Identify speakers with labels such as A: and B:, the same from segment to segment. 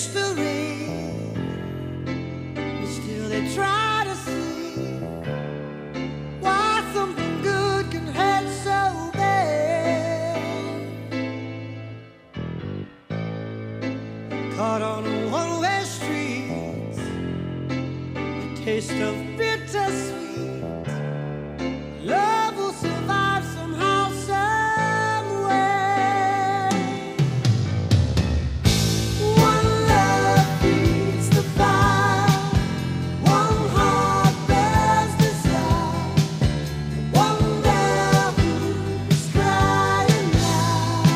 A: mystery, but still they try to see why something good can hurt so bad. Caught on a one-way street, the taste of bittersweet. Love will survive somehow, some way. One love feeds the fire, one heart bears desire. Wonder who's crying now.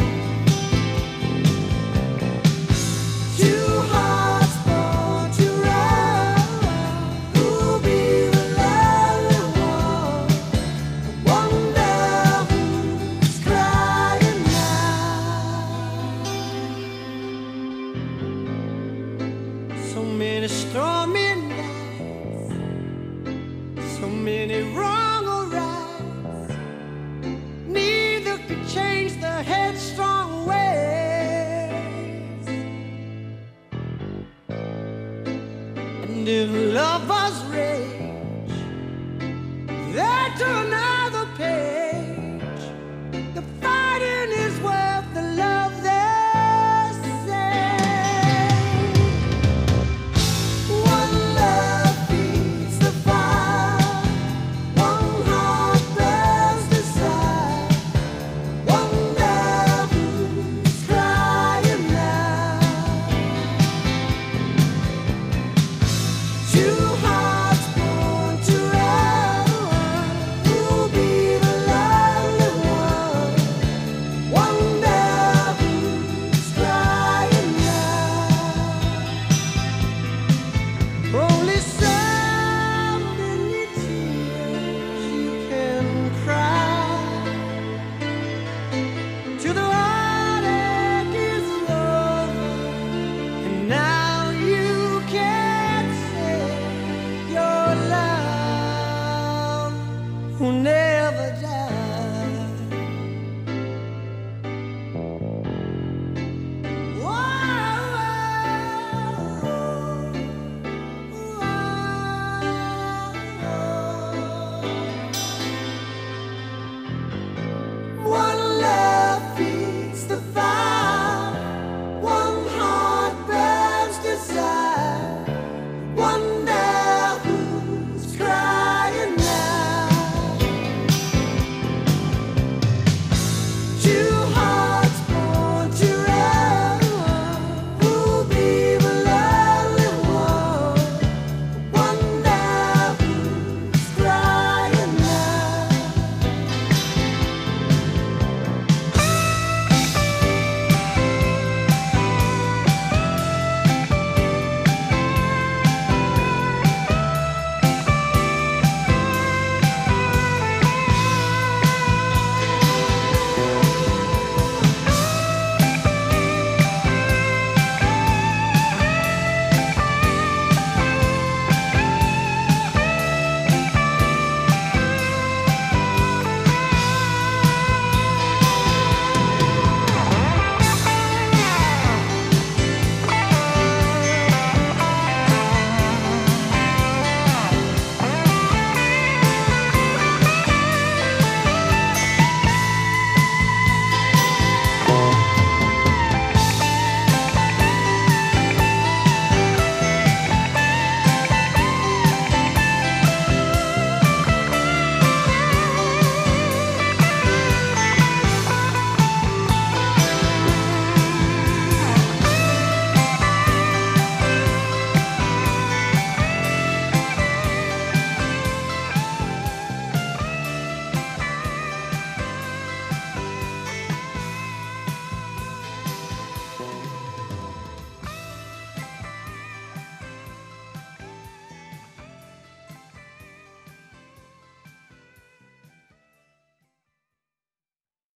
A: Two hearts born to run, who'll be the lonely one? Wonder who's crying now. So many stormy nights, so many wrong or rights. Neither could change the headstrong ways. And if